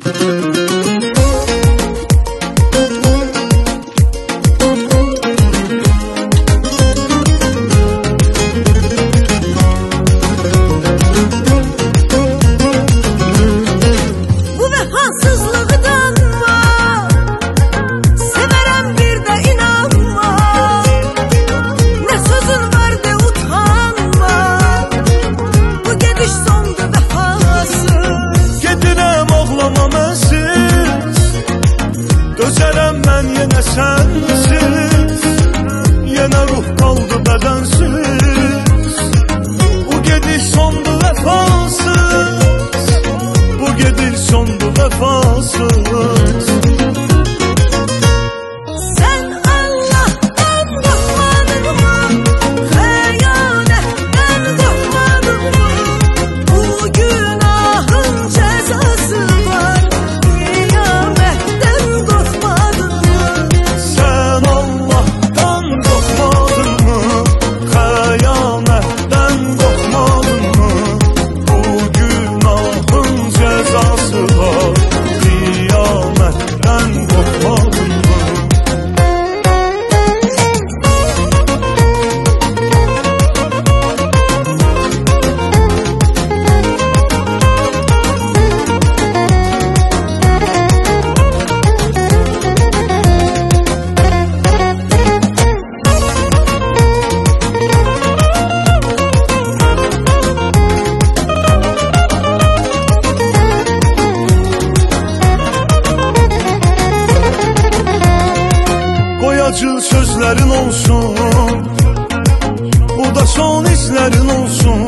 Yenə sənsiz, yenə ruh qaldı bədənsiz. Bu gediş sondu vəfasız, bu gediş sondu vəfasız. Sən Allah'tan qorxmadın mı? Xəyanətdən qorxmadın mı? Bu günahın cəzası var, qiyamətdən qorxmadın mı? Sən Allah'tan qorxmadın mı? Xəyanətdən qorxmadın mı? Bu günahın cəzası var, qiyamətdən qorxmadın mı? Acı sözlerin olsun, bu da son izlerin olsun.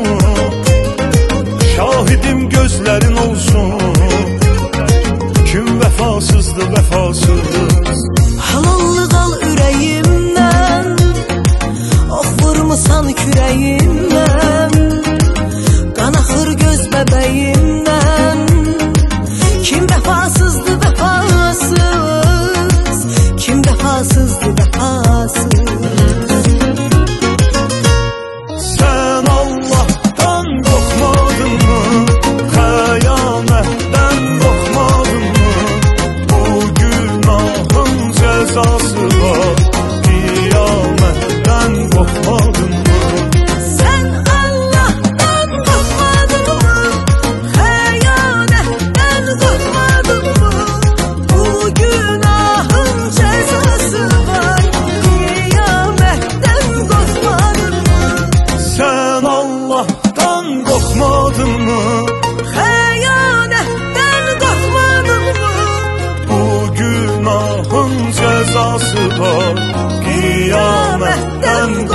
Şahidim gözlerin olsun, kim vefasızdı vefasız. Halallıq al ürəyimdən, ox vurmusan kürəyimdən, qan axır göz bəbəyimdən. Kim vefasızdı vefasız, kim vefasızdı vefasız. Sen Allah'tan korkmadın mı? Kıyametten korkmadın mı? Bu günahın cezası var, kıyametten korkmadın mı? Sen Allah'tan korkmadın mı? Xəyanətdən qorxmadın mı? Bu günahın cəzası var, qiyamətdən qorxmadın mı? Sen Allah'tan korkmadın mı? Xəyanətdən qorxmadın mı? Bu günahın cezası var, kıyametten